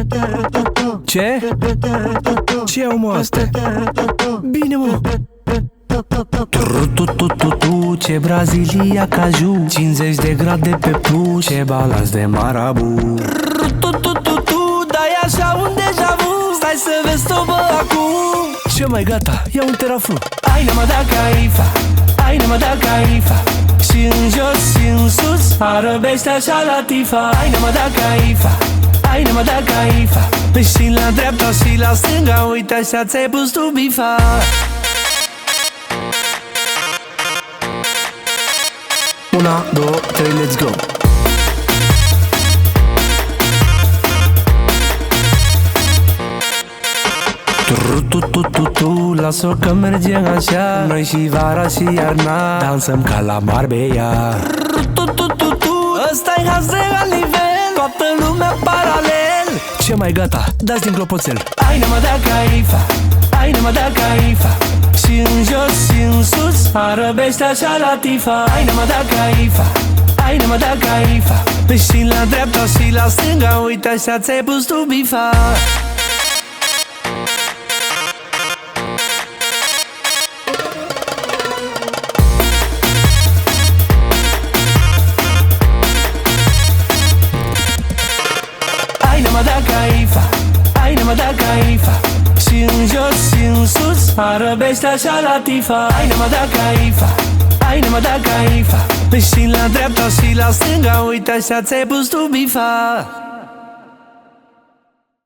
Ce? Ce au, mă, astea? Bine, mă. Tu, ce Brazilia Caju, 50 de grade pe plus, ce balans de marabu. Dai așa un deja vu, stai să vezi tobă acum. Ce mai gata, ia un terafu. Ai nama da caifa, ai nama da caifa, și în jos și în sus arăbește așa la tifa. Ai nama da caifa, ai nama da caifa, și la dreapta și la stânga, uite așa ți-ai pus tu bifa. Una, două, trei, let's go. Tu, las-o că mergem așa, noi și vara și iarna, dansăm ca la Marbella. Ăsta-i haz de la nivel, toată lumea paralel. Ce mai gata, dați din clopoțel. Ai nama da caifa, ai nama da caifa, și în jos și în sus arăbește așa la tifa. Ai nama da caifa, ai nama da caifa, și la dreapta și la stânga, uite așa ți-ai pus tu bifa. Ai nama da caifa, ai nama da caifa, și în jos și în sus arăbește așa la tifa. Ai nama da caifa, ai nama da caifa, și la dreapta și la stânga, uite așa ți-ai pus tu bifa.